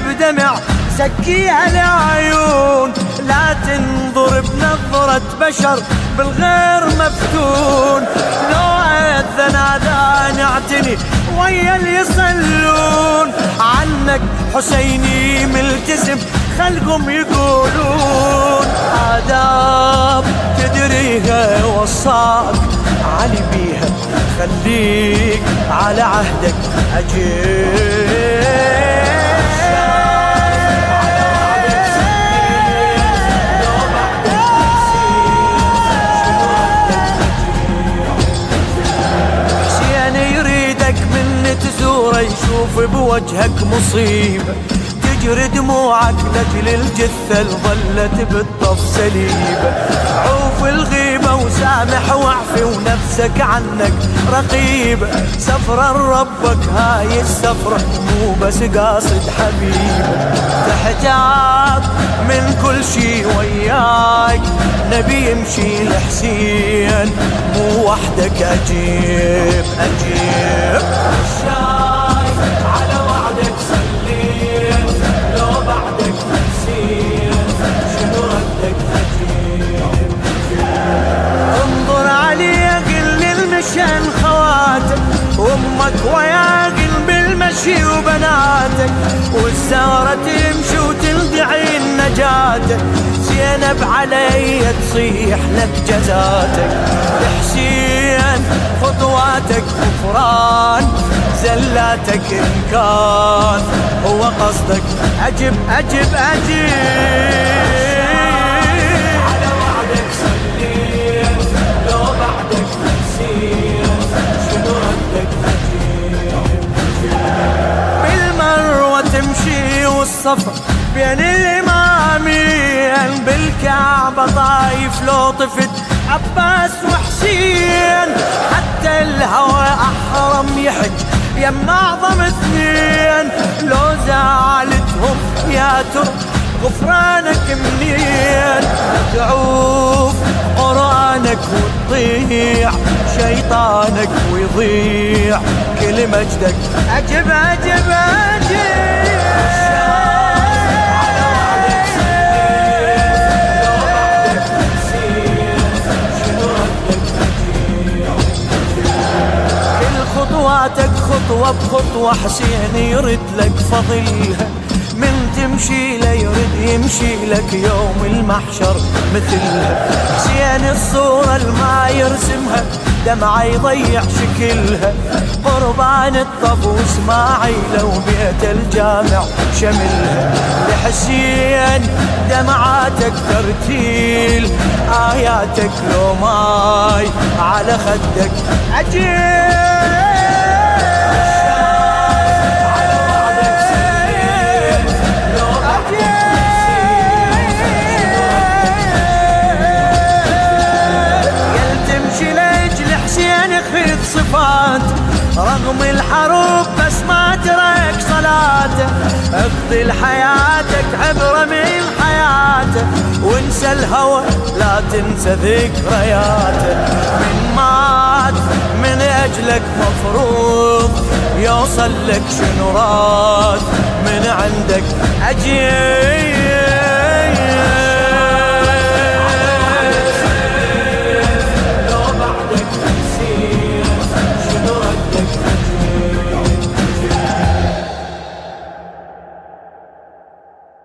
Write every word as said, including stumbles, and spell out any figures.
بدمع سكيها العيون، لا تنظر بنظرة بشر بالغير مفتون. لو أذن أذان اعتني ويا اللي يصلون، عنك حسيني ملتزم خلقهم يقولون. آداب تدريها وصاك علي بيها، خليك على عهدك أجيب. تزوره يشوف بوجهك مصيبة، تجري دموعك لجل الجثة ظلت بالطف سليبة. عوف الغيبة وسامح واعفي ونفسك عنك رقيبة، سفرة ربك هاي السفرة مو بس قاصد حبيبة. تحتاج من كل شي وياك نبي يمشي لحسين، مو وحدك أجيب أجيب. الشايف على وعدك صليت، لو بعدك نسيت شنو ردك أجيب. انظر علي قل المشان خواتك، وامك وياقل بالمشي وبناتك، والزهرة تمشي وتلدعي نجاتك. زينب علي تصيح لك جزاتك، حسين خطواتك غفران، زلاتك إن كان هو قصدك أجب أجب أجب. على وعدك صليت، لو بعدك نسيت شنو ردك أجيب. بالمروة تمشي والصفا بين الإمامين، بالكعبة طايف لو طفت عباس وحسين، حتى الهوى أحرم يحج يم أعظم اثنين. لو زعلتهم يا ترى غفرانك منين، تعوف قرآنك وتضيع شيطانك ويضيع كل مجدك أجب أجب أجب. خطواتك خطوة بخطوة حسين يرد لك فضلها، من تمشي لا يرد يمشي لك يوم المحشر مثلها. حسين الصورة الما يرسمها دمعة يضيع شكلها، قربان الطف واسماعيل وبيت الجامع شملها. لحسين دمعاتك ترتيل، آياتك لو ماي على خدك أجيب. صفات رغم الحروب بس ما ترك صلاته، اقضي لحياتك عبرة من حياته، وانسى الهوى لا تنسى ذكرياته. من مات من اجلك مفروض يوصل لك شنو راد من عندك أجيب.